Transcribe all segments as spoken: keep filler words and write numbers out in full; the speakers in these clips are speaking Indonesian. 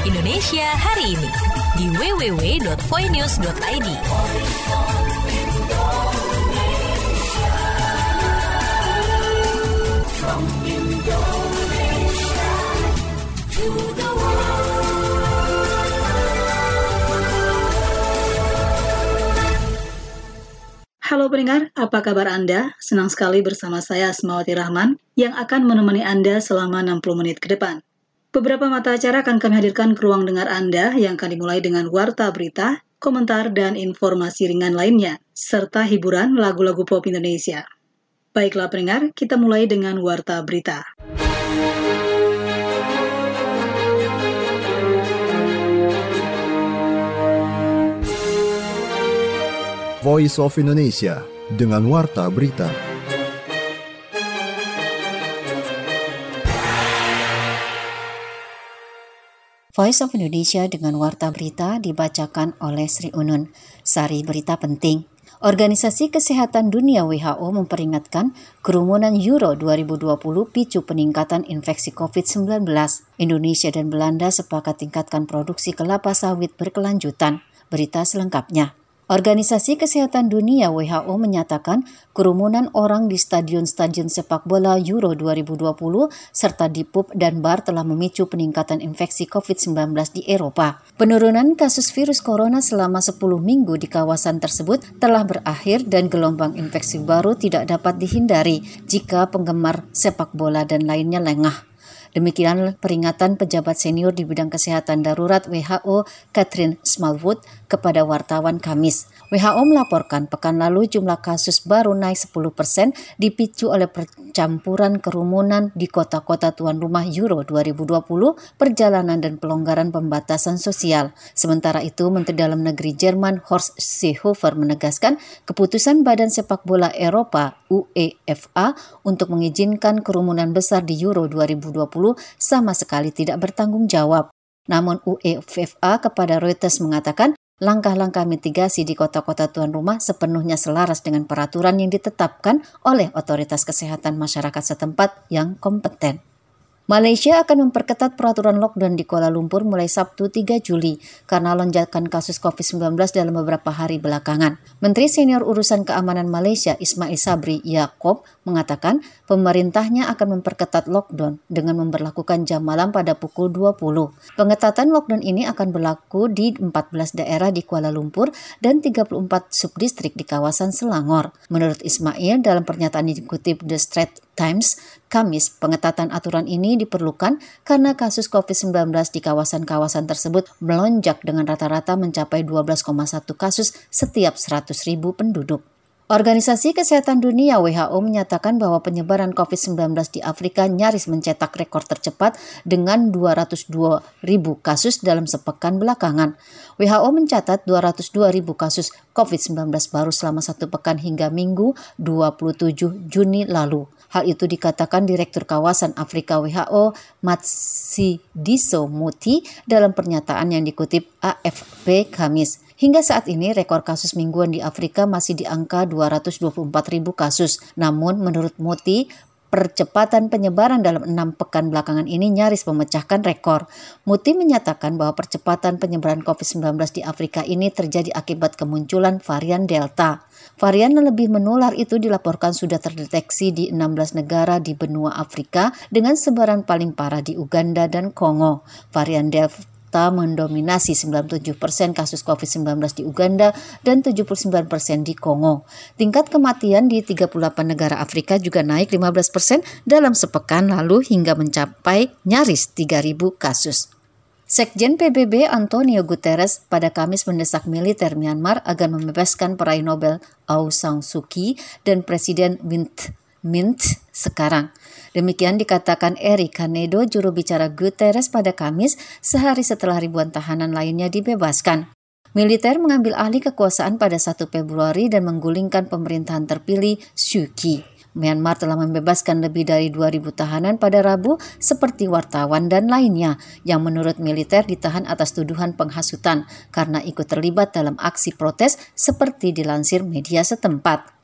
Indonesia hari ini di w w w dot voinews dot i d. From Indonesia to the world. Halo pendengar, apa kabar Anda? Senang sekali bersama saya Asmawati Rahman yang akan menemani Anda selama enam puluh menit ke depan. Beberapa mata acara akan kami hadirkan ke ruang dengar Anda yang akan dimulai dengan warta berita, komentar, dan informasi ringan lainnya, serta hiburan lagu-lagu pop Indonesia. Baiklah pendengar, kita mulai dengan warta berita. Voice of Indonesia dengan warta berita. Voice of Indonesia dengan warta berita dibacakan oleh Sri Unun. Sari berita penting. Organisasi Kesehatan Dunia W H O memperingatkan kerumunan Euro dua ribu dua puluh picu peningkatan infeksi covid sembilan belas. Indonesia dan Belanda sepakat tingkatkan produksi kelapa sawit berkelanjutan. Berita selengkapnya. Organisasi Kesehatan Dunia W H O menyatakan kerumunan orang di stadion-stadion sepak bola Euro dua ribu dua puluh serta di pub dan bar telah memicu peningkatan infeksi covid sembilan belas di Eropa. Penurunan kasus virus corona selama sepuluh minggu di kawasan tersebut telah berakhir dan gelombang infeksi baru tidak dapat dihindari jika penggemar sepak bola dan lainnya lengah. Demikian peringatan pejabat senior di bidang kesehatan darurat W H O, Catherine Smallwood, kepada wartawan Kamis. W H O melaporkan pekan lalu jumlah kasus baru naik sepuluh persen dipicu oleh percampuran kerumunan di kota-kota tuan rumah Euro dua ribu dua puluh, perjalanan dan pelonggaran pembatasan sosial. Sementara itu, Menteri Dalam Negeri Jerman Horst Seehofer menegaskan keputusan Badan Sepak Bola Eropa UEFA untuk mengizinkan kerumunan besar di Euro dua ribu dua puluh sama sekali tidak bertanggung jawab. Namun UEFA kepada Reuters mengatakan langkah-langkah mitigasi di kota-kota tuan rumah sepenuhnya selaras dengan peraturan yang ditetapkan oleh otoritas kesehatan masyarakat setempat yang kompeten. Malaysia akan memperketat peraturan lockdown di Kuala Lumpur mulai Sabtu tiga Juli karena lonjakan kasus covid sembilan belas dalam beberapa hari belakangan. Menteri Senior Urusan Keamanan Malaysia Ismail Sabri Yaakob mengatakan pemerintahnya akan memperketat lockdown dengan memberlakukan jam malam pada pukul dua puluh. Pengetatan lockdown ini akan berlaku di empat belas daerah di Kuala Lumpur dan tiga puluh empat subdistrik di kawasan Selangor. Menurut Ismail, dalam pernyataan yang dikutip The Straits Times, Kamis, pengetatan aturan ini diperlukan karena kasus covid sembilan belas di kawasan-kawasan tersebut melonjak dengan rata-rata mencapai dua belas koma satu kasus setiap seratus ribu penduduk. Organisasi Kesehatan Dunia W H O menyatakan bahwa penyebaran covid sembilan belas di Afrika nyaris mencetak rekor tercepat dengan dua ratus dua ribu kasus dalam sepekan belakangan. W H O mencatat dua ratus dua ribu kasus covid sembilan belas baru selama satu pekan hingga Minggu dua puluh tujuh Juni lalu. Hal itu dikatakan Direktur Kawasan Afrika W H O Matshidiso Moeti dalam pernyataan yang dikutip A F P Kamis. Hingga saat ini rekor kasus mingguan di Afrika masih di angka dua ratus dua puluh empat ribu kasus. Namun menurut Moeti, percepatan penyebaran dalam enam pekan belakangan ini nyaris memecahkan rekor. Moeti menyatakan bahwa percepatan penyebaran covid sembilan belas di Afrika ini terjadi akibat kemunculan varian Delta. Varian yang lebih menular itu dilaporkan sudah terdeteksi di enam belas negara di benua Afrika dengan sebaran paling parah di Uganda dan Kongo. Varian Delta mendominasi sembilan puluh tujuh persen kasus covid sembilan belas di Uganda dan tujuh puluh sembilan persen di Kongo. Tingkat kematian di tiga puluh delapan negara Afrika juga naik lima belas persen dalam sepekan lalu hingga mencapai nyaris tiga ribu kasus. Sekjen P B B Antonio Guterres pada Kamis mendesak militer Myanmar agar membebaskan peraih Nobel Aung San Suu Kyi dan Presiden Mint Mint sekarang. Demikian dikatakan Eric Canedo, juru bicara Guterres pada Kamis, sehari setelah ribuan tahanan lainnya dibebaskan. Militer mengambil alih kekuasaan pada satu Februari dan menggulingkan pemerintahan terpilih Suu Kyi. Myanmar telah membebaskan lebih dari dua ribu tahanan pada Rabu seperti wartawan dan lainnya yang menurut militer ditahan atas tuduhan penghasutan karena ikut terlibat dalam aksi protes seperti dilansir media setempat.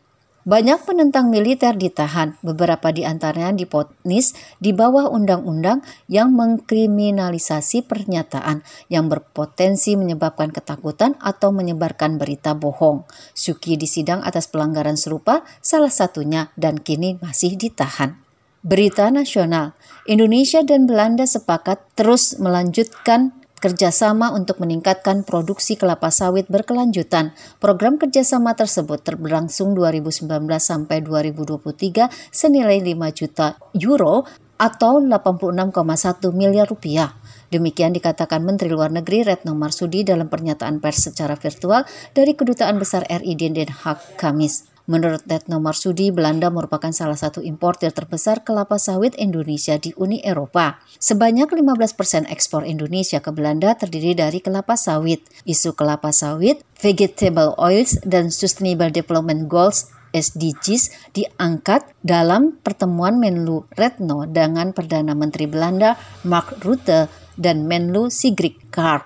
Banyak penentang militer ditahan, beberapa di antaranya divonis di bawah undang-undang yang mengkriminalisasi pernyataan yang berpotensi menyebabkan ketakutan atau menyebarkan berita bohong. Suu Kyi disidang atas pelanggaran serupa, salah satunya, dan kini masih ditahan. Berita nasional, Indonesia dan Belanda sepakat terus melanjutkan kerjasama untuk meningkatkan produksi kelapa sawit berkelanjutan. Program kerjasama tersebut berlangsung dua ribu sembilan belas sampai dua ribu dua puluh tiga senilai lima juta euro atau delapan puluh enam koma satu miliar rupiah. Demikian dikatakan Menteri Luar Negeri Retno Marsudi dalam pernyataan pers secara virtual dari Kedutaan Besar R I di Den Haag, Kamis. Menurut Retno Marsudi, Belanda merupakan salah satu importir terbesar kelapa sawit Indonesia di Uni Eropa. Sebanyak lima belas persen ekspor Indonesia ke Belanda terdiri dari kelapa sawit. Isu kelapa sawit, vegetable oils, dan Sustainable Development Goals S D Gs diangkat dalam pertemuan Menlu Retno dengan Perdana Menteri Belanda Mark Rutte dan Menlu Sigrid Kaag.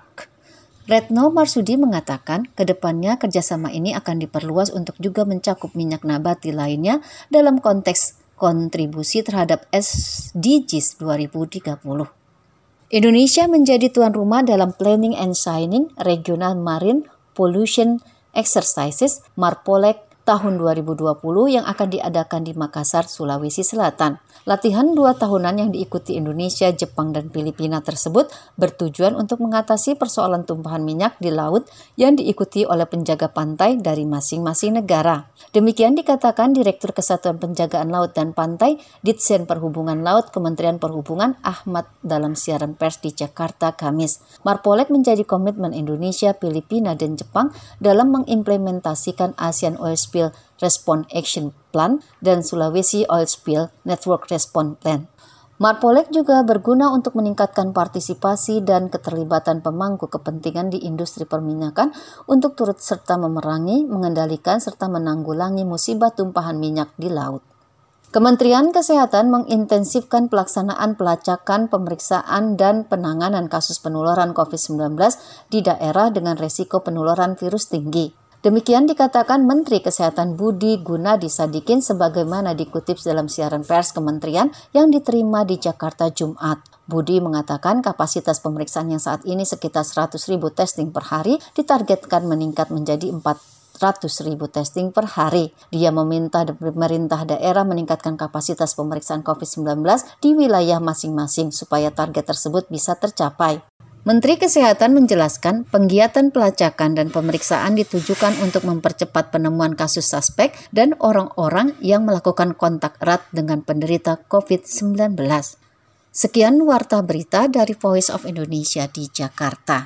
Retno Marsudi mengatakan kedepannya kerjasama ini akan diperluas untuk juga mencakup minyak nabati lainnya dalam konteks kontribusi terhadap S D Gs dua ribu tiga puluh. Indonesia menjadi tuan rumah dalam Planning and Signing Regional Marine Pollution Exercises Marpolek tahun dua ribu dua puluh yang akan diadakan di Makassar, Sulawesi Selatan. Latihan dua tahunan yang diikuti Indonesia, Jepang, dan Filipina tersebut bertujuan untuk mengatasi persoalan tumpahan minyak di laut yang diikuti oleh penjaga pantai dari masing-masing negara. Demikian dikatakan Direktur Kesatuan Penjagaan Laut dan Pantai, Ditjen Perhubungan Laut, Kementerian Perhubungan Ahmad dalam siaran pers di Jakarta, Kamis. Marpolek menjadi komitmen Indonesia, Filipina, dan Jepang dalam mengimplementasikan ASEAN Oil Spill Response Action Plan dan Sulawesi Oil Spill Network Response Plan. Marpolek juga berguna untuk meningkatkan partisipasi dan keterlibatan pemangku kepentingan di industri perminyakan untuk turut serta memerangi, mengendalikan, serta menanggulangi musibah tumpahan minyak di laut. Kementerian Kesehatan mengintensifkan pelaksanaan pelacakan, pemeriksaan, dan penanganan kasus penularan covid sembilan belas di daerah dengan resiko penularan virus tinggi. Demikian dikatakan Menteri Kesehatan Budi Gunadi Sadikin sebagaimana dikutip dalam siaran pers kementerian yang diterima di Jakarta Jumat. Budi mengatakan kapasitas pemeriksaan yang saat ini sekitar seratus ribu testing per hari ditargetkan meningkat menjadi empat ratus ribu testing per hari. Dia meminta pemerintah daerah meningkatkan kapasitas pemeriksaan covid sembilan belas di wilayah masing-masing supaya target tersebut bisa tercapai. Menteri Kesehatan menjelaskan penggiatan pelacakan dan pemeriksaan ditujukan untuk mempercepat penemuan kasus suspek dan orang-orang yang melakukan kontak erat dengan penderita covid sembilan belas. Sekian warta berita dari Voice of Indonesia di Jakarta.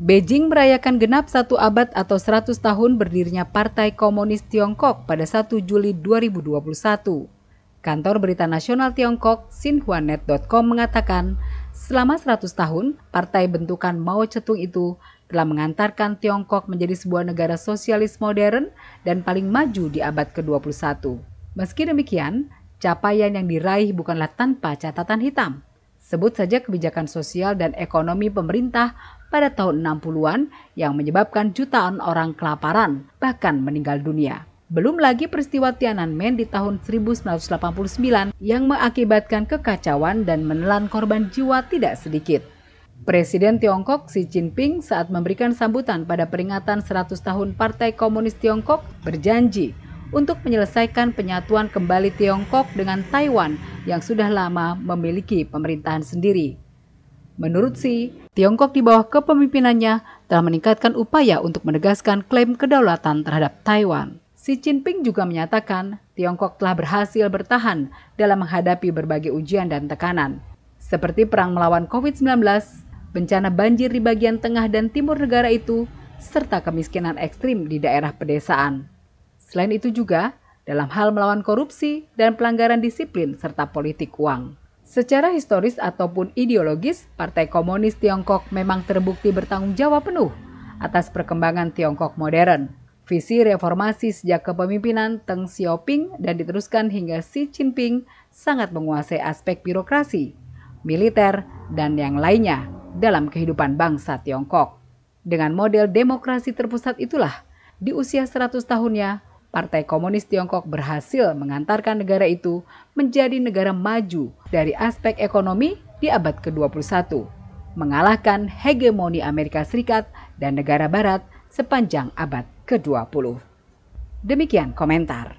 Beijing merayakan genap satu abad atau seratus tahun berdirinya Partai Komunis Tiongkok pada satu Juli dua ribu dua puluh satu. Kantor Berita Nasional Tiongkok, Xinhuanet dot com mengatakan, selama seratus tahun, partai bentukan Mao Zedong itu telah mengantarkan Tiongkok menjadi sebuah negara sosialis modern dan paling maju di abad ke dua puluh satu. Meski demikian, capaian yang diraih bukanlah tanpa catatan hitam. Sebut saja kebijakan sosial dan ekonomi pemerintah pada tahun enam puluhan yang menyebabkan jutaan orang kelaparan, bahkan meninggal dunia. Belum lagi peristiwa Tiananmen di tahun seribu sembilan ratus delapan puluh sembilan yang mengakibatkan kekacauan dan menelan korban jiwa tidak sedikit. Presiden Tiongkok Xi Jinping saat memberikan sambutan pada peringatan seratus tahun Partai Komunis Tiongkok berjanji untuk menyelesaikan penyatuan kembali Tiongkok dengan Taiwan yang sudah lama memiliki pemerintahan sendiri. Menurut Xi, Tiongkok di bawah kepemimpinannya telah meningkatkan upaya untuk menegaskan klaim kedaulatan terhadap Taiwan. Xi Jinping juga menyatakan Tiongkok telah berhasil bertahan dalam menghadapi berbagai ujian dan tekanan, seperti perang melawan covid sembilan belas, bencana banjir di bagian tengah dan timur negara itu, serta kemiskinan ekstrim di daerah pedesaan. Selain itu juga, dalam hal melawan korupsi dan pelanggaran disiplin serta politik uang. Secara historis ataupun ideologis, Partai Komunis Tiongkok memang terbukti bertanggung jawab penuh atas perkembangan Tiongkok modern. Visi reformasi sejak kepemimpinan Deng Xiaoping dan diteruskan hingga Xi Jinping sangat menguasai aspek birokrasi, militer, dan yang lainnya dalam kehidupan bangsa Tiongkok. Dengan model demokrasi terpusat itulah, di usia seratus tahunnya, Partai Komunis Tiongkok berhasil mengantarkan negara itu menjadi negara maju dari aspek ekonomi di abad ke dua puluh satu, mengalahkan hegemoni Amerika Serikat dan negara barat sepanjang abad ke dua puluh. Demikian komentar.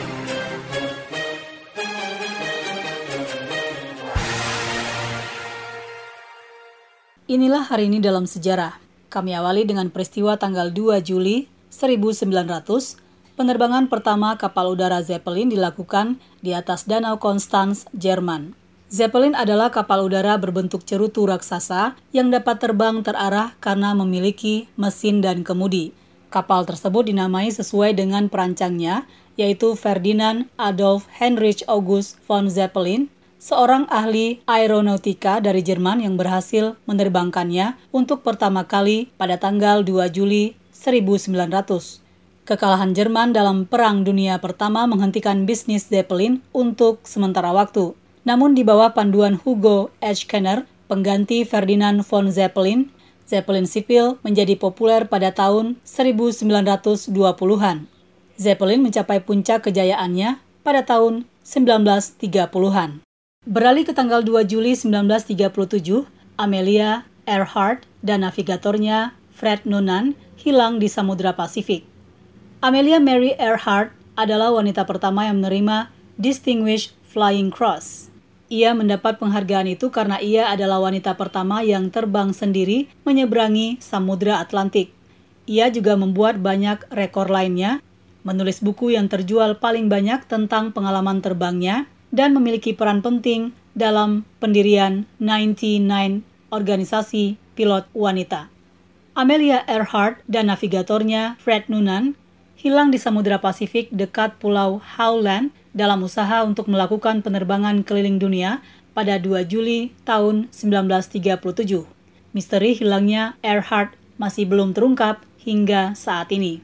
Inilah hari ini dalam sejarah. Kami awali dengan peristiwa tanggal dua Juli seribu sembilan ratus, penerbangan pertama kapal udara Zeppelin dilakukan di atas Danau Konstanz, Jerman. Zeppelin adalah kapal udara berbentuk cerutu raksasa yang dapat terbang terarah karena memiliki mesin dan kemudi. Kapal tersebut dinamai sesuai dengan perancangnya, yaitu Ferdinand Adolf Heinrich August von Zeppelin, seorang ahli aeronautika dari Jerman yang berhasil menerbangkannya untuk pertama kali pada tanggal dua Juli seribu sembilan ratus. Kekalahan Jerman dalam Perang Dunia Pertama menghentikan bisnis Zeppelin untuk sementara waktu. Namun di bawah panduan Hugo Aitken, pengganti Ferdinand von Zeppelin, Zeppelin sipil menjadi populer pada tahun seribu sembilan ratus dua puluhan. Zeppelin mencapai puncak kejayaannya pada tahun seribu sembilan ratus tiga puluhan. Beralih ke tanggal dua Juli seribu sembilan ratus tiga puluh tujuh, Amelia Earhart dan navigatornya Fred Noonan hilang di Samudra Pasifik. Amelia Mary Earhart adalah wanita pertama yang menerima Distinguished Flying Cross. Ia mendapat penghargaan itu karena ia adalah wanita pertama yang terbang sendiri menyeberangi Samudra Atlantik. Ia juga membuat banyak rekor lainnya, menulis buku yang terjual paling banyak tentang pengalaman terbangnya, dan memiliki peran penting dalam pendirian sembilan puluh sembilan organisasi pilot wanita. Amelia Earhart dan navigatornya Fred Noonan hilang di Samudra Pasifik dekat Pulau Howland dalam usaha untuk melakukan penerbangan keliling dunia pada dua Juli tahun seribu sembilan ratus tiga puluh tujuh. Misteri hilangnya Earhart masih belum terungkap hingga saat ini.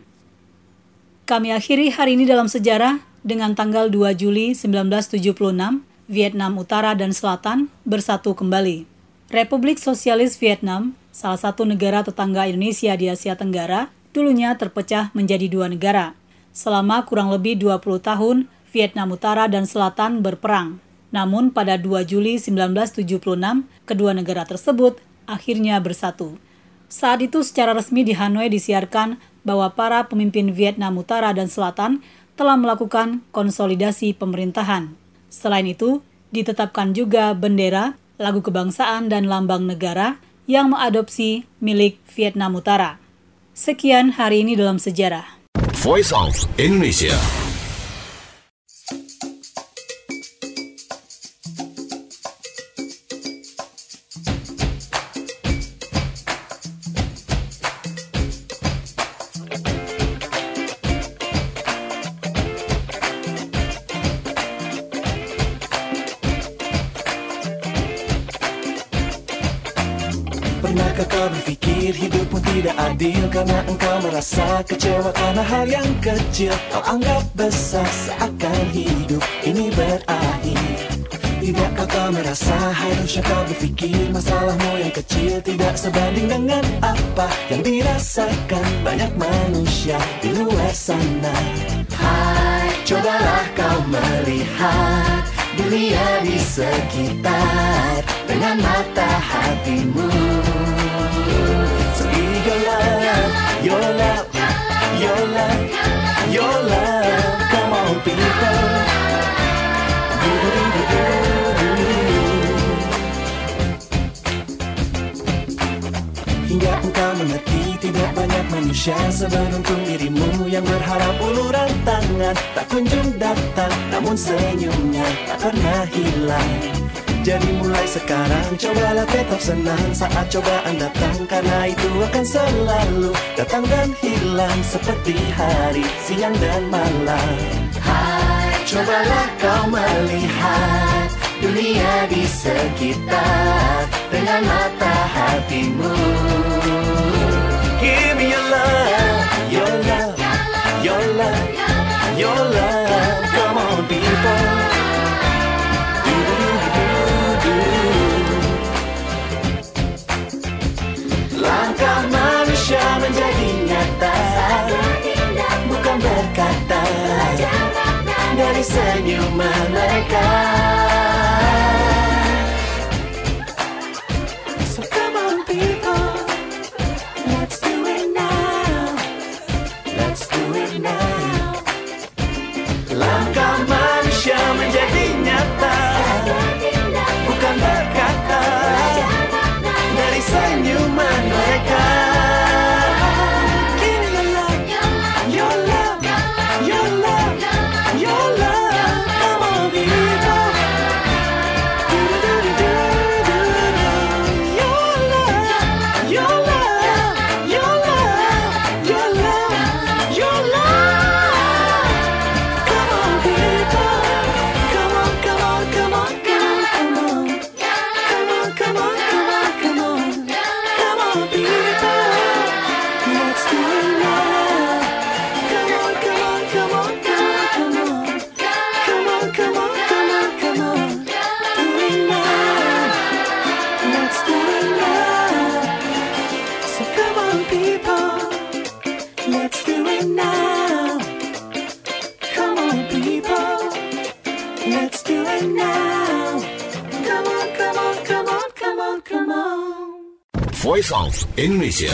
Kami akhiri hari ini dalam sejarah dengan tanggal dua Juli seribu sembilan ratus tujuh puluh enam, Vietnam Utara dan Selatan bersatu kembali. Republik Sosialis Vietnam, salah satu negara tetangga Indonesia di Asia Tenggara, dulunya terpecah menjadi dua negara. Selama kurang lebih dua puluh tahun, Vietnam Utara dan Selatan berperang. Namun pada dua Juli seribu sembilan ratus tujuh puluh enam, kedua negara tersebut akhirnya bersatu. Saat itu secara resmi di Hanoi disiarkan bahwa para pemimpin Vietnam Utara dan Selatan telah melakukan konsolidasi pemerintahan. Selain itu, ditetapkan juga bendera, lagu kebangsaan dan lambang negara yang mengadopsi milik Vietnam Utara. Sekian hari ini dalam sejarah. Voice of Indonesia. Pernahkah kau berpikir hidup pun tidak adil karena engkau merasa kecewa karena hal yang kecil kau anggap besar seakan hidup ini berakhir. Tidakkah kau merasa harusnya kau berpikir masalahmu yang kecil tidak sebanding dengan apa yang dirasakan banyak manusia di luar sana. Hai, cobalah kau melihat dunia di sekitar dengan mata hatimu. So give your love, your love, your love, your love. Come on people. Hingga engkau mengerti tidak banyak manusia seberuntung dirimu yang berharap uluran tangan tak kunjung datang, namun senyumnya tak pernah hilang. Jadi mulai sekarang cobalah tetap senang saat cobaan datang, karena itu akan selalu datang dan hilang seperti hari, siang dan malam. Hai, cobalah kau melihat dunia di sekitar dengan mata hatimu. Give me your love, your love, your love, your love. Come on people. Langkah manusia menjadi nyata, bukan berkata, dari senyuman mereka. So come on people, let's do it now, let's do it now. Langkah manusia menjadi nyata, bukan berkata, dari senyuman mereka. Give me your love, your love, your love, your love. Come on people. Do-do-do-do-do-do. Your love, your love, your love, your love, your love. Come on people. Come on, come on, come on, come on, come on. Come on, come on, come on, come on. Come on people. Let's do it now. Come on, come on, come on, come on, come on. Come on, come on, come on, come on. Do it now. Let's do it now. So come on people. Let's do it now. Come on people. Let's do it now. Come on, come on, come on, come on, come on. Voice of Indonesia.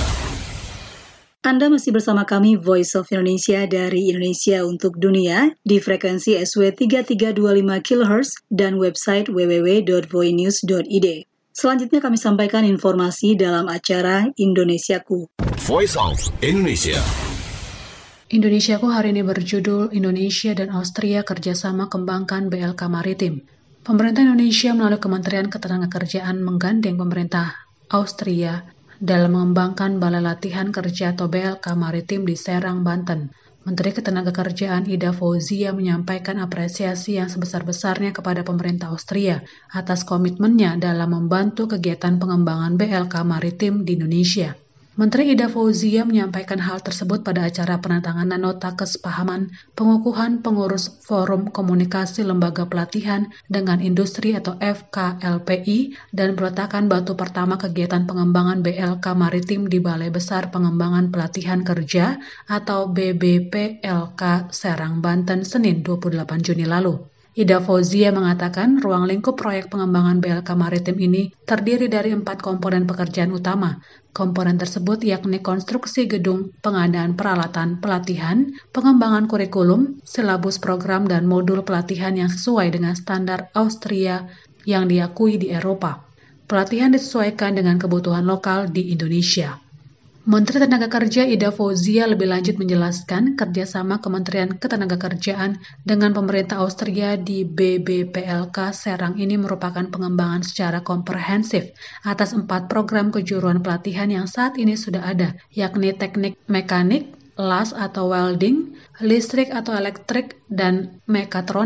Anda masih bersama kami Voice of Indonesia dari Indonesia untuk Dunia di frekuensi S W tiga tiga dua lima kilohertz dan website w w w dot voinews dot i d. Selanjutnya kami sampaikan informasi dalam acara Indonesiaku. Voice of Indonesia. Indonesiaku hari ini berjudul Indonesia dan Austria kerjasama kembangkan B L K Maritim. Pemerintah Indonesia melalui Kementerian Ketenagakerjaan menggandeng pemerintah Austria dalam mengembangkan Balai Latihan Kerja atau B L K Maritim di Serang, Banten. Menteri Ketenagakerjaan Ida Fauzia menyampaikan apresiasi yang sebesar-besarnya kepada pemerintah Austria atas komitmennya dalam membantu kegiatan pengembangan B L K Maritim di Indonesia. Menteri Ida Fauzia menyampaikan hal tersebut pada acara penandatanganan nota kesepahaman pengukuhan pengurus Forum Komunikasi Lembaga Pelatihan dengan Industri atau F K L P I dan peletakan batu pertama kegiatan pengembangan B L K Maritim di Balai Besar Pengembangan Pelatihan Kerja atau B B P L K Serang, Banten, Senin dua puluh delapan Juni lalu. Ida Fauzia mengatakan ruang lingkup proyek pengembangan B L K Maritim ini terdiri dari empat komponen pekerjaan utama. Komponen tersebut yakni konstruksi gedung, pengadaan peralatan, pelatihan, pengembangan kurikulum, silabus program dan modul pelatihan yang sesuai dengan standar Austria yang diakui di Eropa. Pelatihan disesuaikan dengan kebutuhan lokal di Indonesia. Menteri Tenagakerja Ida Fauzia lebih lanjut menjelaskan kerjasama Kementerian Ketenagakerjaan dengan pemerintah Austria di B B P L K Serang ini merupakan pengembangan secara komprehensif atas empat program kejuruan pelatihan yang saat ini sudah ada, yakni teknik mekanik, las atau welding, listrik atau elektrik, dan mekatronik.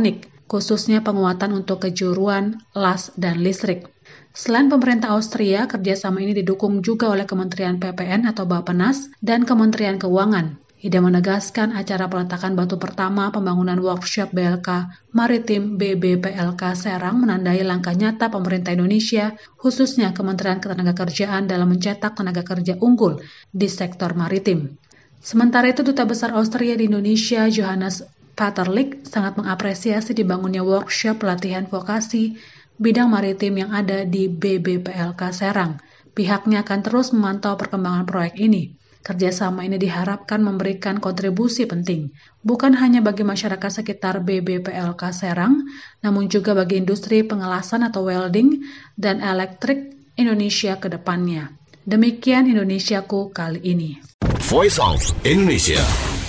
khususnya penguatan untuk kejuruan, las, dan listrik. Selain pemerintah Austria, kerjasama ini didukung juga oleh Kementerian P P N atau Bappenas dan Kementerian Keuangan. Ida menegaskan acara peletakan batu pertama pembangunan workshop B L K Maritim B B P L K Serang menandai langkah nyata pemerintah Indonesia, khususnya Kementerian Ketenagakerjaan dalam mencetak tenaga kerja unggul di sektor maritim. Sementara itu, Duta Besar Austria di Indonesia, Johannes Paterlik, sangat mengapresiasi dibangunnya workshop pelatihan vokasi bidang maritim yang ada di B B P L K Serang. Pihaknya akan terus memantau perkembangan proyek ini. Kerjasama ini diharapkan memberikan kontribusi penting, bukan hanya bagi masyarakat sekitar B B P L K Serang, namun juga bagi industri pengelasan atau welding dan elektrik Indonesia ke depannya. Demikian Indonesiaku kali ini. Voice of Indonesia.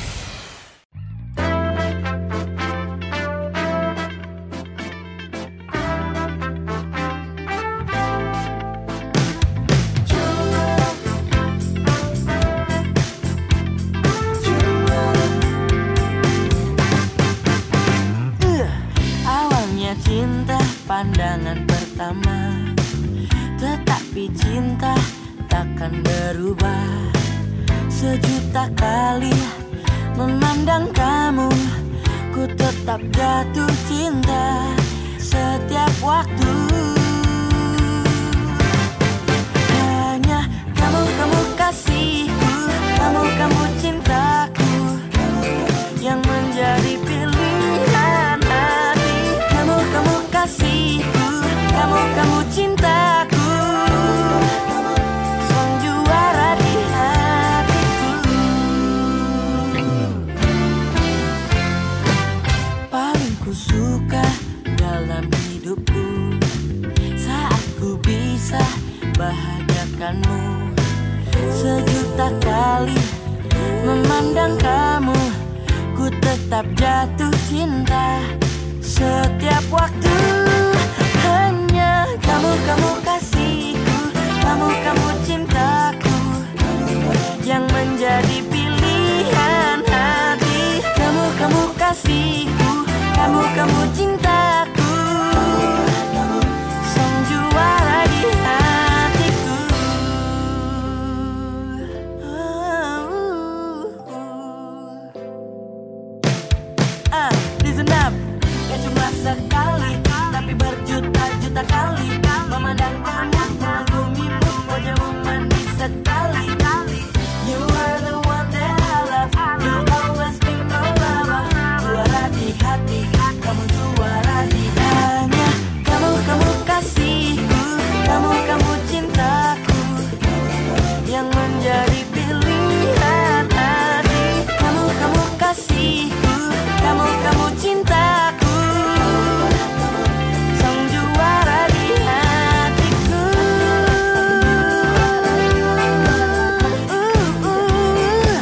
Cinta pandangan pertama, tetapi cinta takkan berubah. Sejuta kali memandang kamu, ku tetap jatuh cinta setiap waktu. Hanya kamu, kamu kasihku, kamu, kamu cintaku, yang menjadi pilihan hati. Kamu, kamu kasihku, kamu, kamu cintaku, sang juara di hatiku. Paling ku suka dalam hidupku saat ku bisa bahagiakanmu. Sejuta kali memandang kamu, ku tetap jatuh cinta setiap waktu. Hanya kamu, kamu kasihku, kamu, kamu cintaku, yang menjadi pilihan hati. Kamu, kamu kasihku, kamu, kamu cintaku, sang juara di hatiku. Ah, listen up. Gak cuma sekali, tapi berjuta-juta kali memandang kamu, mengagumimu, wajahmu manis sekali. You are the one that I love, you always be my lover. Juara di hati, kamu juara di hanya. Kamu, kamu kasihku, kamu, kamu cintaku, yang menjadi pilihan hati. Kamu, kamu kasihku, kamu, kamu cintaku, sang juara di hatiku. uh, uh,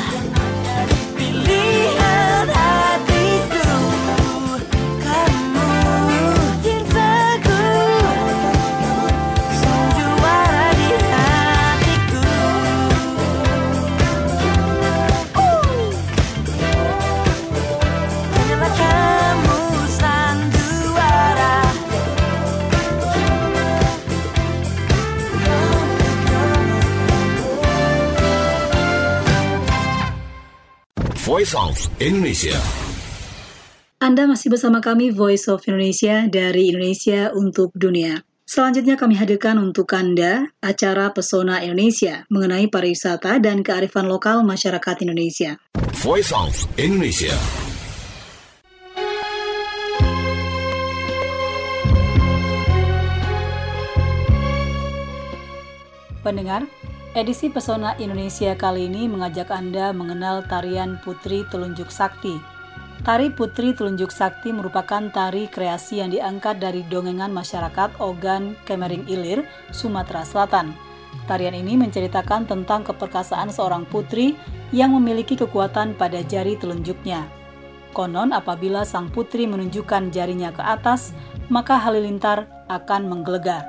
Pilihan hatiku, kamu cintaku, sang juara di hatiku. Hanyalah kamu sang juara. Voice of Indonesia. Anda masih bersama kami Voice of Indonesia dari Indonesia untuk Dunia. Selanjutnya kami hadirkan untuk Anda acara Pesona Indonesia mengenai pariwisata dan kearifan lokal masyarakat Indonesia. Voice of Indonesia. Pendengar, edisi Pesona Indonesia kali ini mengajak Anda mengenal tarian Putri Telunjuk Sakti. Tari Putri Telunjuk Sakti merupakan tari kreasi yang diangkat dari dongengan masyarakat Ogan Kemering Ilir, Sumatera Selatan. Tarian ini menceritakan tentang keperkasaan seorang putri yang memiliki kekuatan pada jari telunjuknya. Konon apabila sang putri menunjukkan jarinya ke atas, maka halilintar akan menggelegar.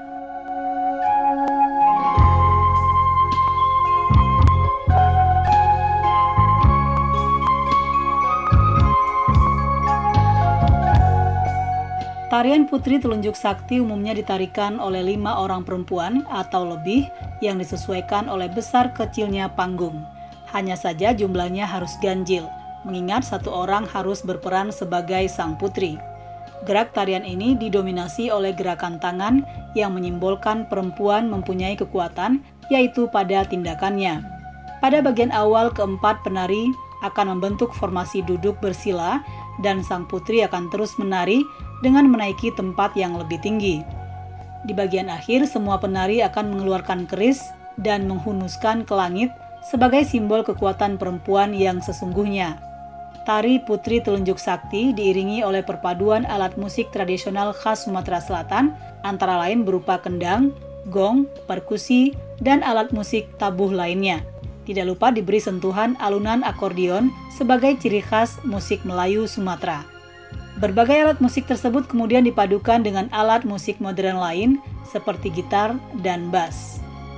Tarian Putri Telunjuk Sakti umumnya ditarikan oleh lima orang perempuan atau lebih yang disesuaikan oleh besar kecilnya panggung. Hanya saja jumlahnya harus ganjil, mengingat satu orang harus berperan sebagai sang putri. Gerak tarian ini didominasi oleh gerakan tangan yang menyimbolkan perempuan mempunyai kekuatan, yaitu pada tindakannya. Pada bagian awal, keempat penari akan membentuk formasi duduk bersila dan sang putri akan terus menari dengan menaiki tempat yang lebih tinggi. Di bagian akhir, semua penari akan mengeluarkan keris dan menghunuskan ke langit sebagai simbol kekuatan perempuan yang sesungguhnya. Tari Putri Telunjuk Sakti diiringi oleh perpaduan alat musik tradisional khas Sumatera Selatan, antara lain berupa kendang, gong, perkusi, dan alat musik tabuh lainnya. Tidak lupa diberi sentuhan alunan akordeon sebagai ciri khas musik Melayu Sumatera. Berbagai alat musik tersebut kemudian dipadukan dengan alat musik modern lain seperti gitar dan bass.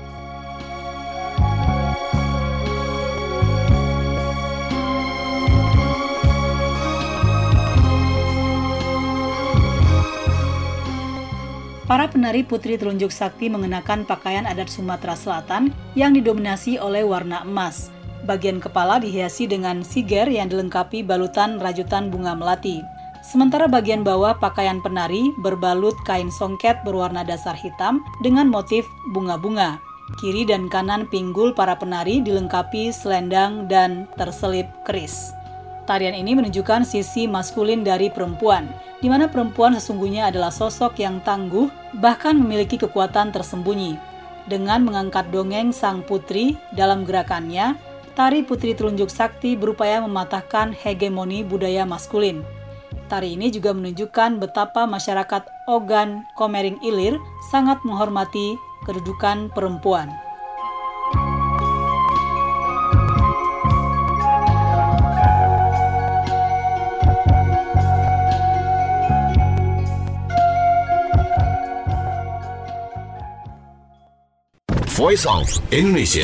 Para penari Putri Telunjuk Sakti mengenakan pakaian adat Sumatera Selatan yang didominasi oleh warna emas. Bagian kepala dihiasi dengan siger yang dilengkapi balutan rajutan bunga melati. Sementara bagian bawah pakaian penari berbalut kain songket berwarna dasar hitam dengan motif bunga-bunga. Kiri dan kanan pinggul para penari dilengkapi selendang dan terselip keris. Tarian ini menunjukkan sisi maskulin dari perempuan, di mana perempuan sesungguhnya adalah sosok yang tangguh, bahkan memiliki kekuatan tersembunyi. Dengan mengangkat dongeng sang putri dalam gerakannya, tari Putri Telunjuk Sakti berupaya mematahkan hegemoni budaya maskulin. Tari ini juga menunjukkan betapa masyarakat Ogan Komering Ilir sangat menghormati kedudukan perempuan. Voice of Indonesia.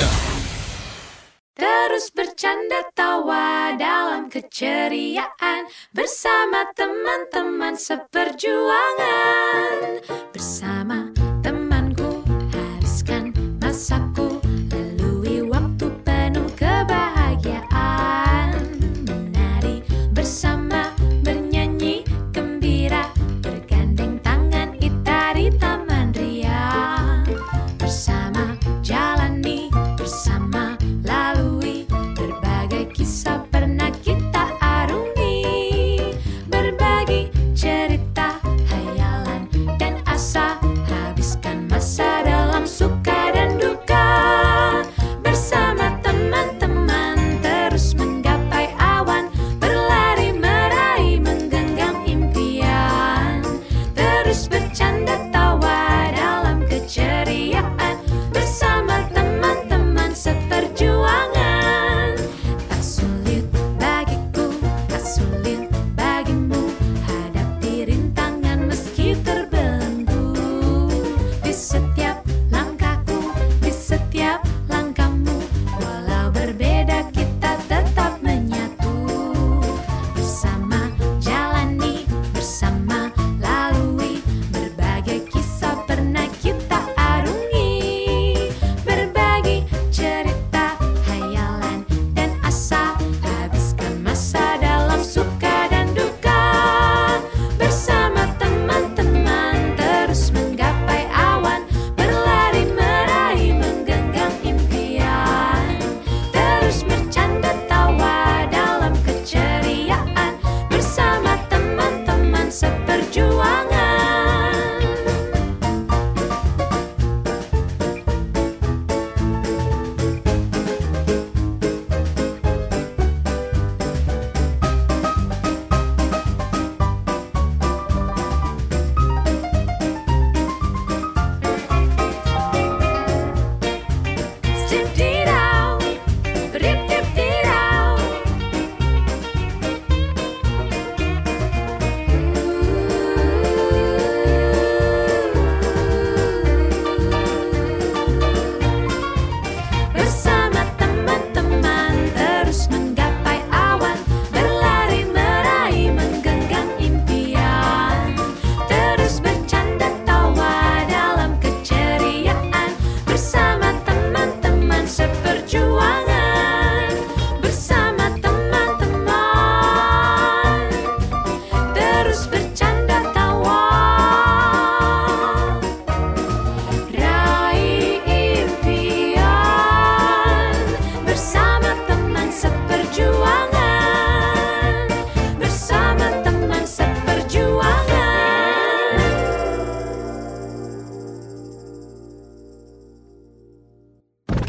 Terus bercanda tawa dalam keceriaan bersama teman-teman seperjuangan. Bersama temanku habiskan masaku, lalui waktu penuh kebahagiaan. Menari bersama, bernyanyi gembira, bergandeng tangan kita di taman ria. Bersama jalani, bersama lalui berbagai kisah pernah kita arungi, berbagi cerita, hayalan dan asa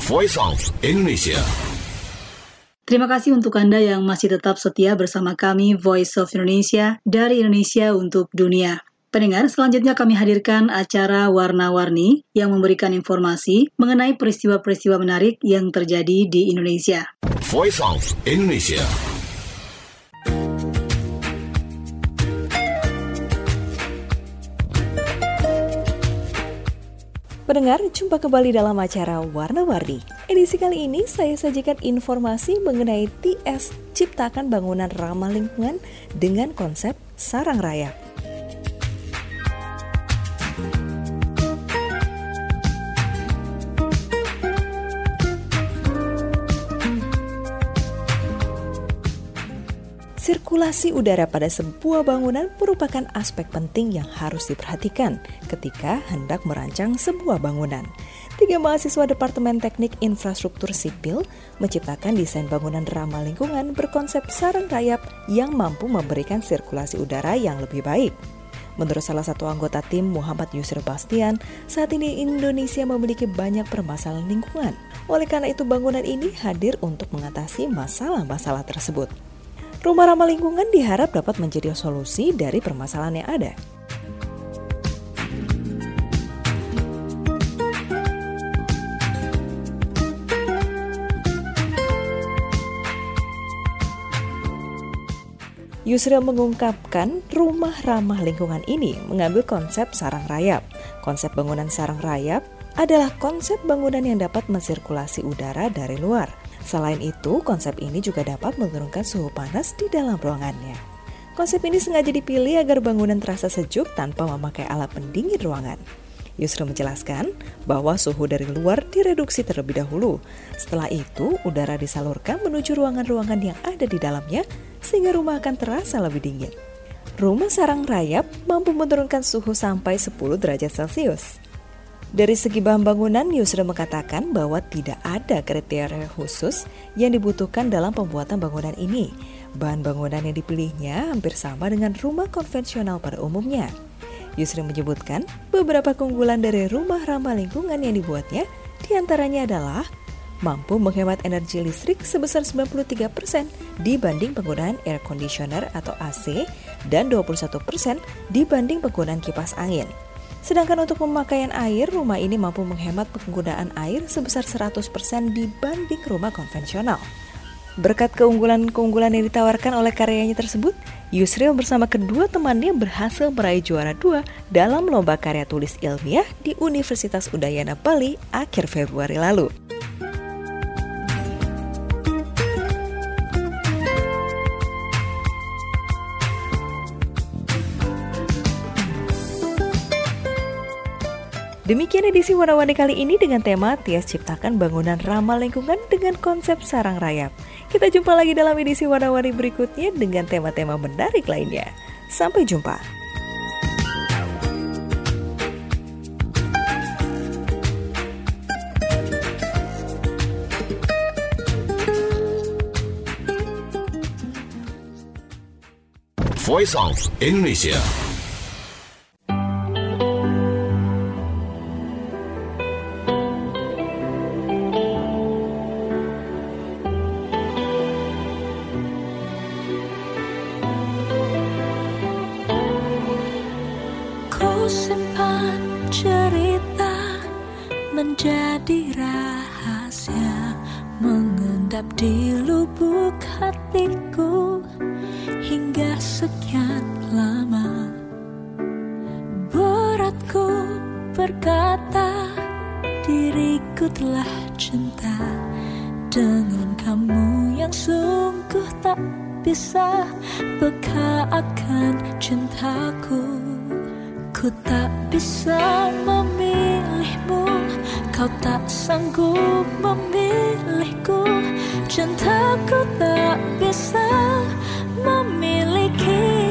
Voice of Indonesia. Terima kasih untuk Anda yang masih tetap setia bersama kami Voice of Indonesia dari Indonesia untuk Dunia. Pendengar, selanjutnya kami hadirkan acara Warna-Warni yang memberikan informasi mengenai peristiwa-peristiwa menarik yang terjadi di Indonesia. Voice of Indonesia. Pendengar, jumpa kembali dalam acara Warna-Warni. Edisi kali ini saya sajikan informasi mengenai T S Ciptakan Bangunan Ramah Lingkungan dengan konsep sarang rayap. Sirkulasi udara pada sebuah bangunan merupakan aspek penting yang harus diperhatikan ketika hendak merancang sebuah bangunan. Tiga mahasiswa Departemen Teknik Infrastruktur Sipil menciptakan desain bangunan ramah lingkungan berkonsep sarang rayap yang mampu memberikan sirkulasi udara yang lebih baik. Menurut salah satu anggota tim, Muhammad Yusri Bastian, saat ini Indonesia memiliki banyak permasalahan lingkungan. Oleh karena itu, bangunan ini hadir untuk mengatasi masalah-masalah tersebut. Rumah ramah lingkungan diharap dapat menjadi solusi dari permasalahan yang ada. Yusril mengungkapkan rumah ramah lingkungan ini mengambil konsep sarang rayap. Konsep bangunan sarang rayap adalah konsep bangunan yang dapat mensirkulasi udara dari luar. Selain itu, konsep ini juga dapat menurunkan suhu panas di dalam ruangannya. Konsep ini sengaja dipilih agar bangunan terasa sejuk tanpa memakai alat pendingin ruangan. Yusril menjelaskan bahwa suhu dari luar direduksi terlebih dahulu. Setelah itu, udara disalurkan menuju ruangan-ruangan yang ada di dalamnya sehingga rumah akan terasa lebih dingin. Rumah sarang rayap mampu menurunkan suhu sampai sepuluh derajat Celcius. Dari segi bahan bangunan, Yusril mengatakan bahwa tidak ada kriteria khusus yang dibutuhkan dalam pembuatan bangunan ini. Bahan bangunan yang dipilihnya hampir sama dengan rumah konvensional pada umumnya. Yusril menyebutkan beberapa keunggulan dari rumah ramah lingkungan yang dibuatnya, diantaranya adalah mampu menghemat energi listrik sebesar sembilan puluh tiga persen dibanding penggunaan air conditioner atau A C dan dua puluh satu persen dibanding penggunaan kipas angin. Sedangkan untuk pemakaian air, rumah ini mampu menghemat penggunaan air sebesar seratus persen dibanding rumah konvensional. Berkat keunggulan-keunggulan yang ditawarkan oleh karyanya tersebut, Yusril bersama kedua temannya berhasil meraih juara dua dalam lomba karya tulis ilmiah di Universitas Udayana Bali akhir Februari lalu. Demikian edisi Warna-Warni kali ini dengan tema T S Ciptakan Bangunan Ramah Lingkungan dengan konsep sarang rayap. Kita jumpa lagi dalam edisi Warna-Warni berikutnya dengan tema-tema menarik lainnya. Sampai jumpa. Voice of Indonesia. Simpan cerita menjadi rahasia, mengendap di lubuk hatiku hingga sekian lama. Beratku berkata diriku telah cinta dengan kamu yang sungguh tak bisa peka akan cintaku. Ku tak bisa memilihmu, kau tak sanggup memilihku. Cintaku tak bisa memiliki.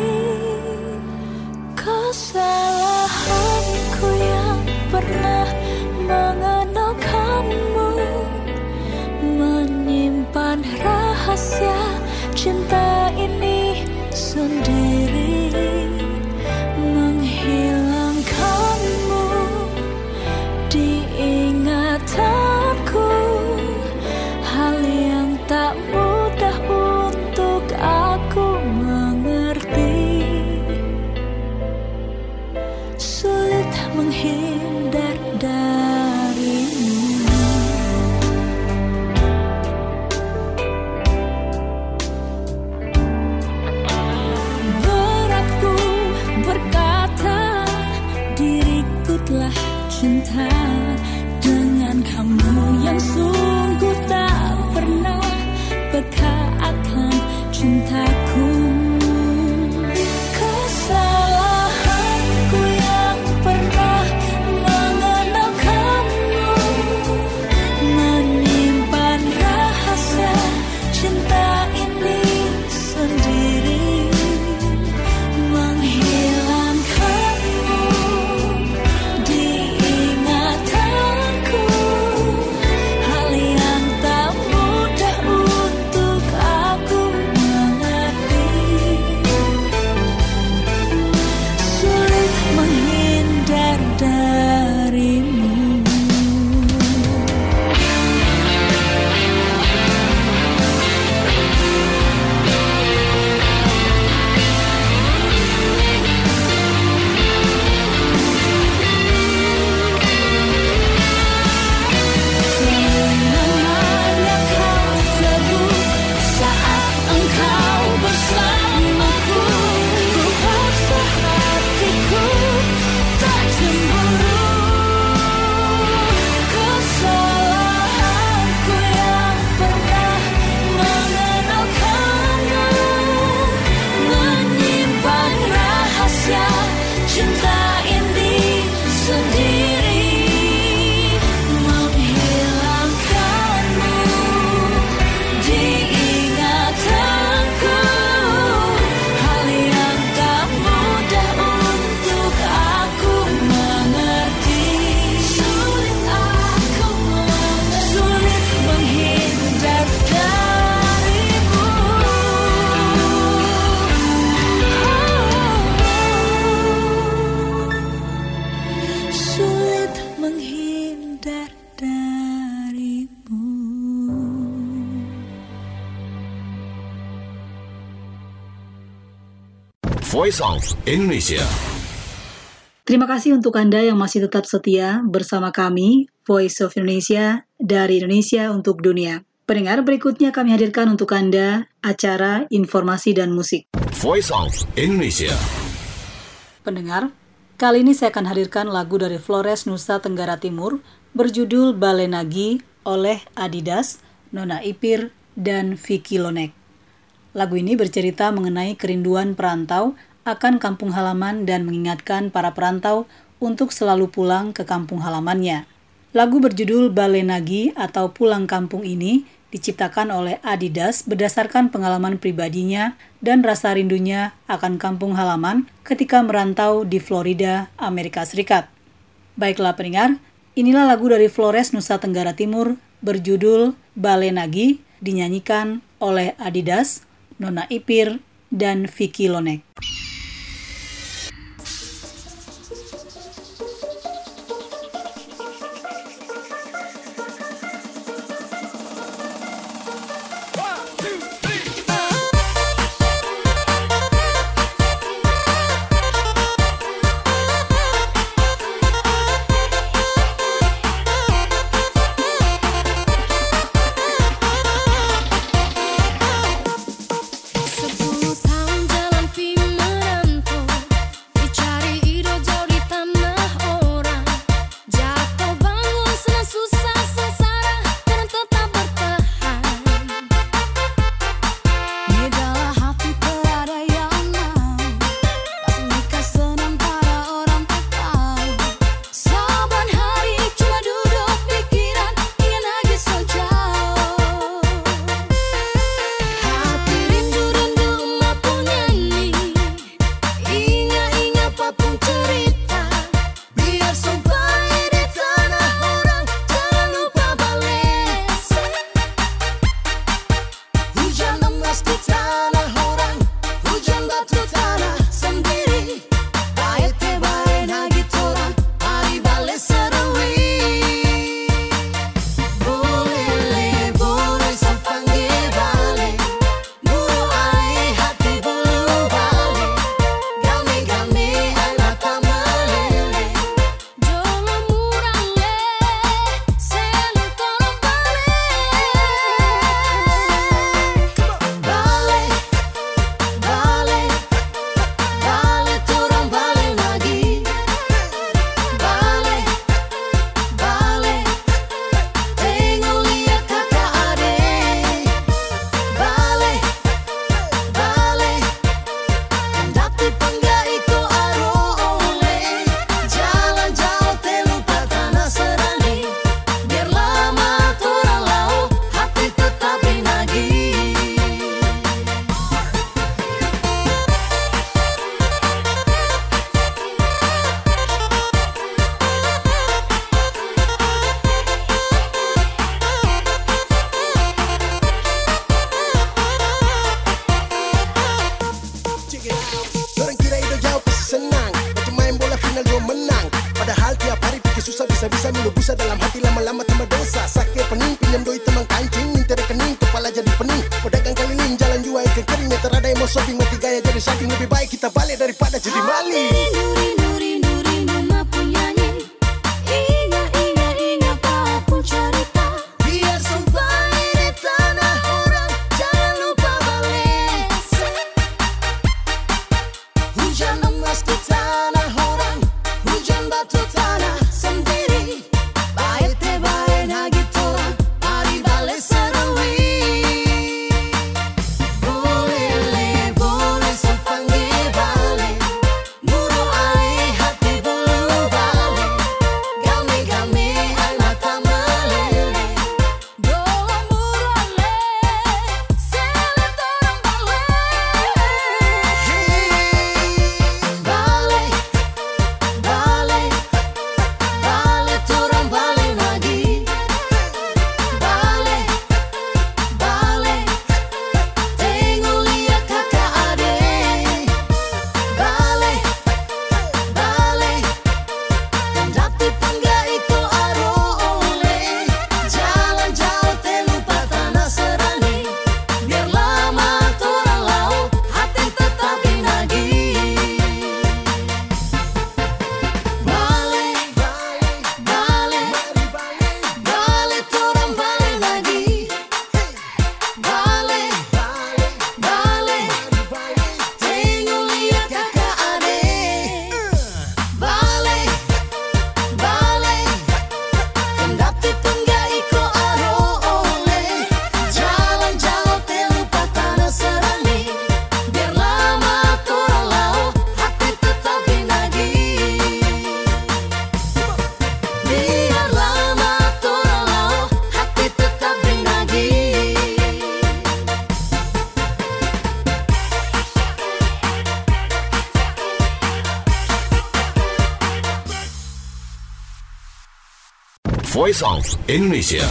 Kesalahanku yang pernah mengenalkanmu, menyimpan rahasia cinta ini sendiri. Menghilangkanmu di ingatanku, dengan kamu yang sungguh tak pernah peka akan cintaku. Kesalahanku yang pernah mengenal kamu, menyimpan rahasia cinta ini sendiri, menghilangkanmu di ingatanku, hal yang tak mudah untuk aku mengerti. Sulit menghindar darimu. Namanya kau sebut saat engkau bersamaku, ku paksa hatiku tak cemburu. Kesalahanku yang pernah mengenal kamu, menyimpan rahasia cinta ini sendiri, menghilangkanmu di ingatanku, hal yang tak mudah untuk aku mengerti. Sulit aku mengerti, sulit menghindar darimu. Sulit menghindar darimu. Voice of Indonesia. Terima kasih untuk Anda yang masih tetap setia bersama kami, Voice of Indonesia, dari Indonesia untuk dunia. Pendengar, berikutnya kami hadirkan untuk Anda acara informasi dan musik. Voice of Indonesia. Pendengar, kali ini saya akan hadirkan lagu dari Flores Nusa Tenggara Timur berjudul Balenagi oleh Adidas, Nona Ipir, dan Vicky Lonek. Lagu ini bercerita mengenai kerinduan perantau akan kampung halaman dan mengingatkan para perantau untuk selalu pulang ke kampung halamannya. Lagu berjudul Balenagi atau Pulang Kampung ini diciptakan oleh Adidas berdasarkan pengalaman pribadinya dan rasa rindunya akan kampung halaman ketika merantau di Florida, Amerika Serikat. Baiklah pendengar, inilah lagu dari Flores Nusa Tenggara Timur berjudul Balenagi, dinyanyikan oleh Adidas, Nona Ipir, dan Vicky Lonek. Sepuluh tahun jalan piman busa dalam hati lama-lama tambah dosa. Sakit pening, pinjam doi teman kancing, minta rekening, kepala jadi pening. Pedagang keliling, jalan jual ikan kering, terada yang mau shopping, mati gaya jadi shopping. Lebih baik kita balik daripada jadi maling. Biar sampai di tanah orang, jangan lupa balik. Hujan emas di tanah orang, hujan batu tanah sendiri. Baik teh baik nagih torang, mari balik serawi. Boleh le, boleh sepanggil balik. Muru alih hati belum balik. Gami-gami anak tak meleleh. Doang muru alih, selet orang balik. Balik, balik, balik turun balik lagi. Balik, balik, tengok lihat kakak adik. Balik, balik, kendati panggah ikut aro oleh. Jalan jauh terlupa tanah serani. Biar lama turun laut, hati tetap dinagi. Balik, balik, balik turun balik lagi. Balik, balik, tengok lihat kakak adik. Balik, balik, kendati panggah ikut aro oleh. Jalan jauh terlupa tanah serani. Biar lama turun laut, hati tetap dinagi. Biar lama turun laut, hati tetap dinagi. Voice of Indonesia.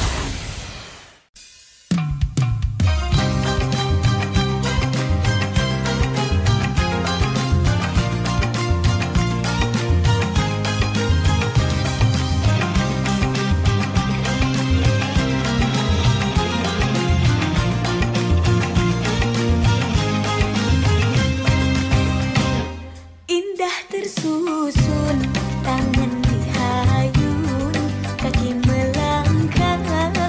Indah tersusun, tangan dihayun, kaki melangkah.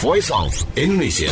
Voice of Indonesia.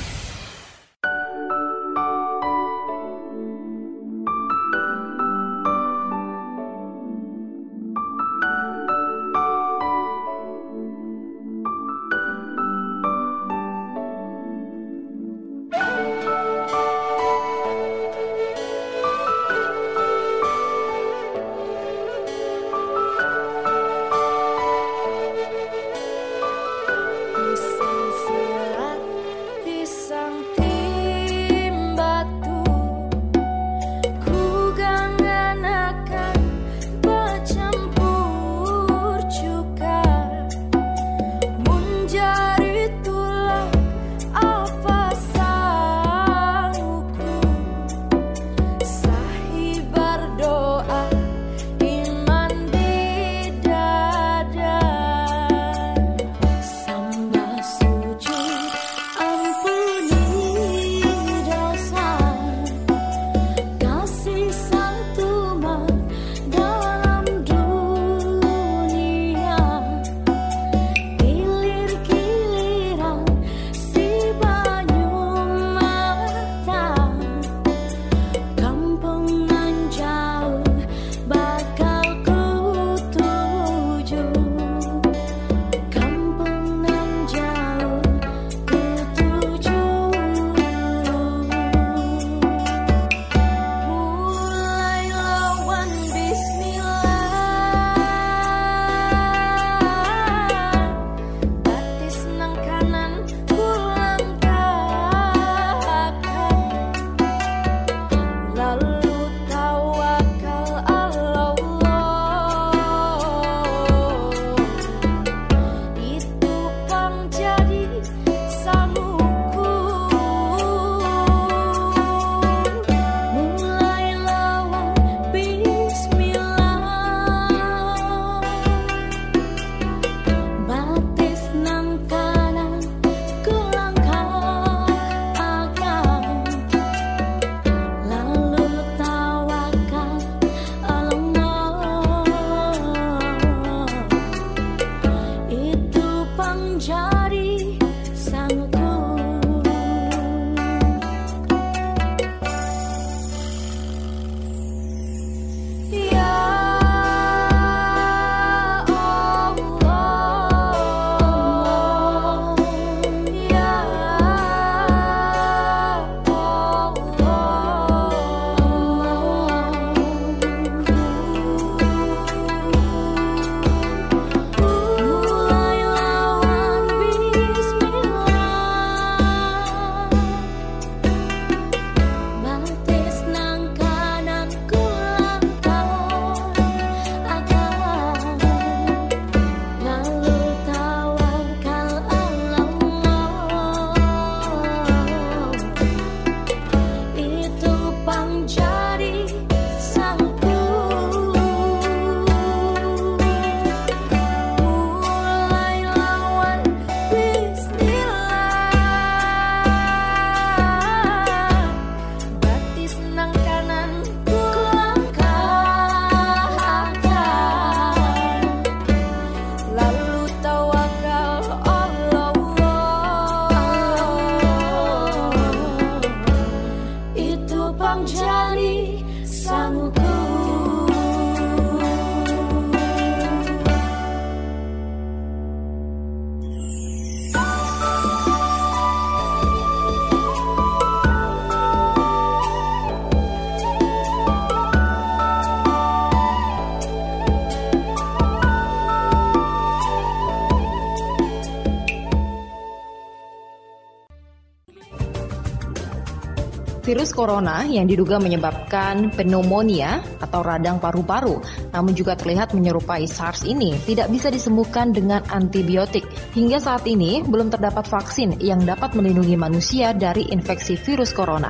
Virus corona yang diduga menyebabkan pneumonia atau radang paru-paru, namun juga terlihat menyerupai SARS ini, tidak bisa disembuhkan dengan antibiotik. Hingga saat ini, belum terdapat vaksin yang dapat melindungi manusia dari infeksi virus corona.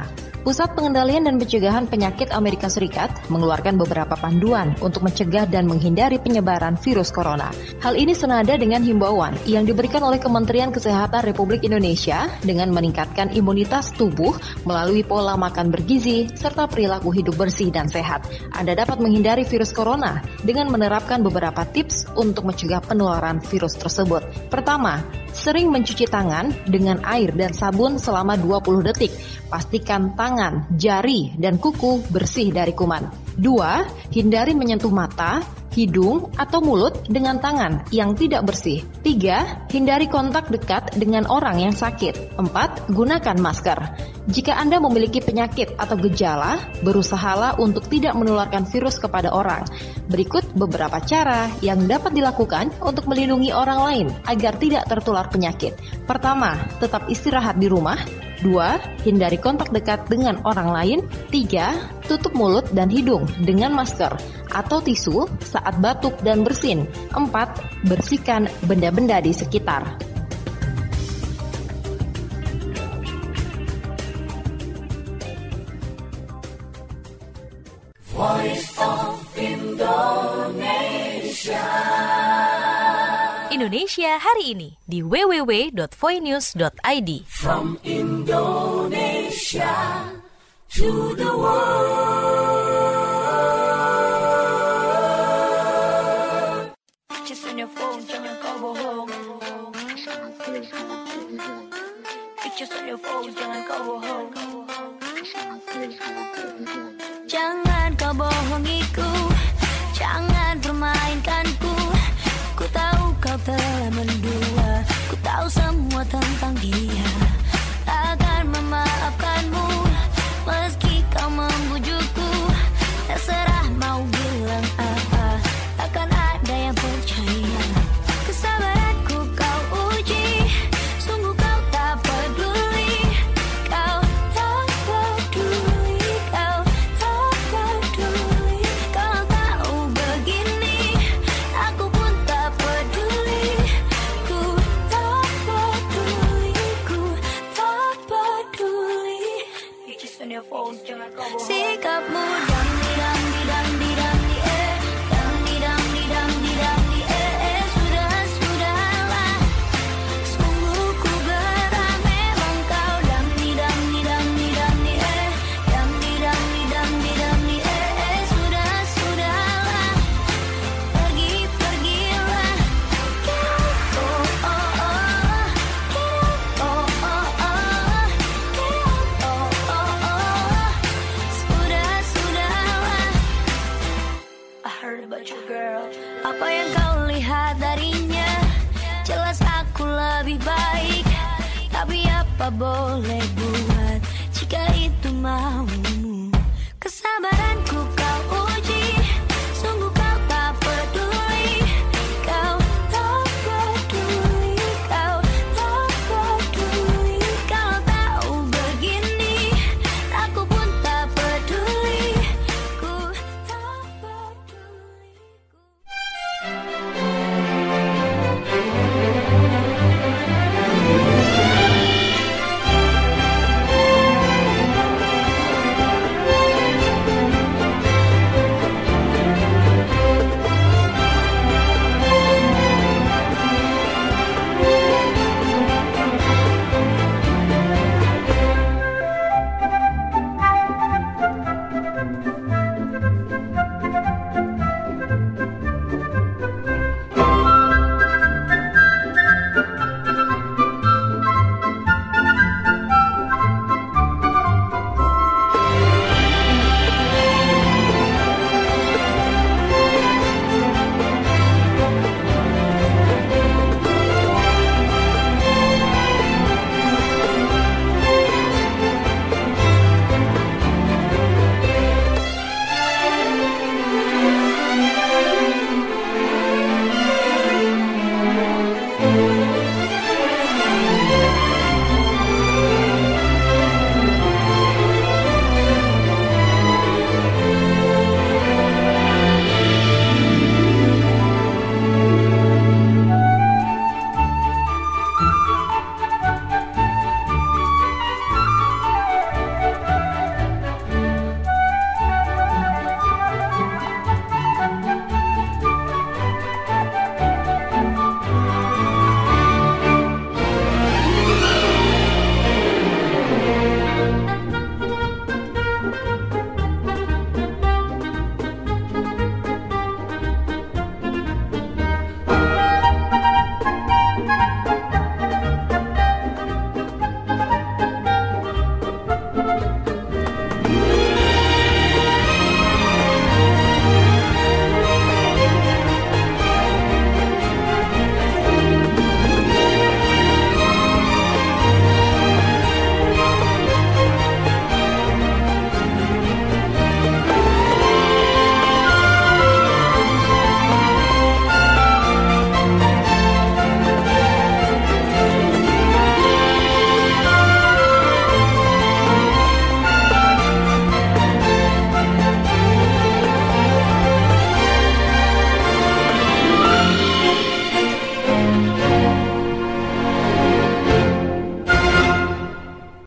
Pusat Pengendalian dan Pencegahan Penyakit Amerika Serikat mengeluarkan beberapa panduan untuk mencegah dan menghindari penyebaran virus corona. Hal ini senada dengan himbauan yang diberikan oleh Kementerian Kesehatan Republik Indonesia dengan meningkatkan imunitas tubuh melalui pola makan bergizi serta perilaku hidup bersih dan sehat. Anda dapat menghindari virus corona dengan menerapkan beberapa tips untuk mencegah penularan virus tersebut. Pertama, sering mencuci tangan dengan air dan sabun selama dua puluh detik. Pastikan tangan, jari, dan kuku bersih dari kuman. Dua, hindari menyentuh mata, hidung, atau mulut dengan tangan yang tidak bersih. Tiga, hindari kontak dekat dengan orang yang sakit. Empat, gunakan masker. Jika Anda memiliki penyakit atau gejala, berusahalah untuk tidak menularkan virus kepada orang. Berikut beberapa cara yang dapat dilakukan untuk melindungi orang lain agar tidak tertular penyakit. Pertama, tetap istirahat di rumah. Dua, hindari kontak dekat dengan orang lain. Tiga, tutup mulut dan hidung dengan masker atau tisu saat batuk dan bersin. Empat, bersihkan benda-benda di sekitar. Voice of Indonesia. Indonesia hari ini di w w w dot voinews dot i d. From Indonesia to the world. Just on your phone, jangan kau bohong. Just on your phone, jangan kau bohong. Jangan kau bohongiku, jangan permainkanku. Ku tahu kau telah mendua, ku tahu semua tentang dia. Akan memaafkanmu, meski kau membujukku. Terserah mau bilang apa, akan ada yang percaya. Kesabaranku kau uji, sungguh kau tak peduli. Kau tak peduli, kau tak peduli. Kau tahu begini, aku pun tak peduli. Ku tak peduli, ku tak peduli. Just on your phone, jangan kau bohong. Sikapmu dang di dang di dang di dang di eh, dang di dang di dang di dang di eh, eh. Sudah sudahlah, sungguh ku geram. Memang kau dang di dang di dang di dang di eh, dang di dang di dang di dang di eh, eh. Sudah sudahlah, pergi pergilah. Get out, oh oh oh, get out, oh oh oh, get out, oh oh oh. Sudah sudahlah. I heard about you, girl. Apa yang kau lihat darinya? Jelas aku lebih baik, tapi apa boleh buat jika itu mau